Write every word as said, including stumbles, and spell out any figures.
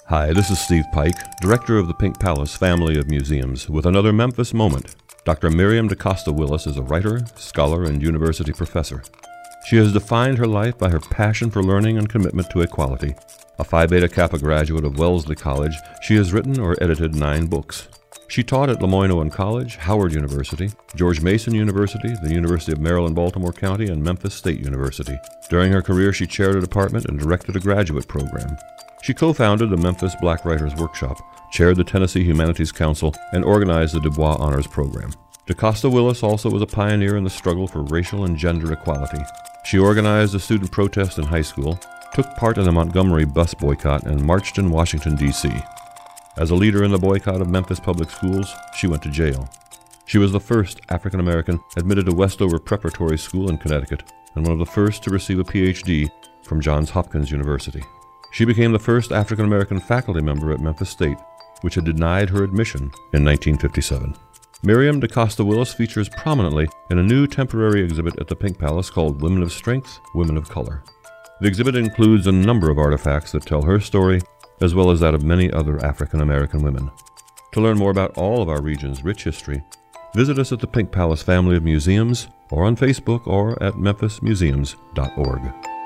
Hi, this is Steve Pike, director of the Pink Palace family of museums, with another Memphis Moment. Doctor Miriam DaCosta Willis is a writer, scholar, and university professor. She has defined her life by her passion for learning and commitment to equality. A Phi Beta Kappa graduate of Wellesley College, she has written or edited nine books. She taught at Lemoyne College, Howard University, George Mason University, the University of Maryland, Baltimore County, and Memphis State University. During her career, she chaired a department and directed a graduate program. She co-founded the Memphis Black Writers Workshop, chaired the Tennessee Humanities Council, and organized the Du Bois Honors Program. DaCosta Willis also was a pioneer in the struggle for racial and gender equality. She organized a student protest in high school, took part in the Montgomery bus boycott, and marched in Washington, D C As a leader in the boycott of Memphis public schools, she went to jail. She was the first African American admitted to Westover Preparatory School in Connecticut, and one of the first to receive a P H D from Johns Hopkins University. She became the first African American faculty member at Memphis State, which had denied her admission in nineteen fifty-seven. Miriam DaCosta Willis features prominently in a new temporary exhibit at the Pink Palace called Women of Strength, Women of Color. The exhibit includes a number of artifacts that tell her story, as well as that of many other African American women. To learn more about all of our region's rich history, visit us at the Pink Palace family of museums, or on Facebook, or at memphis museums dot org.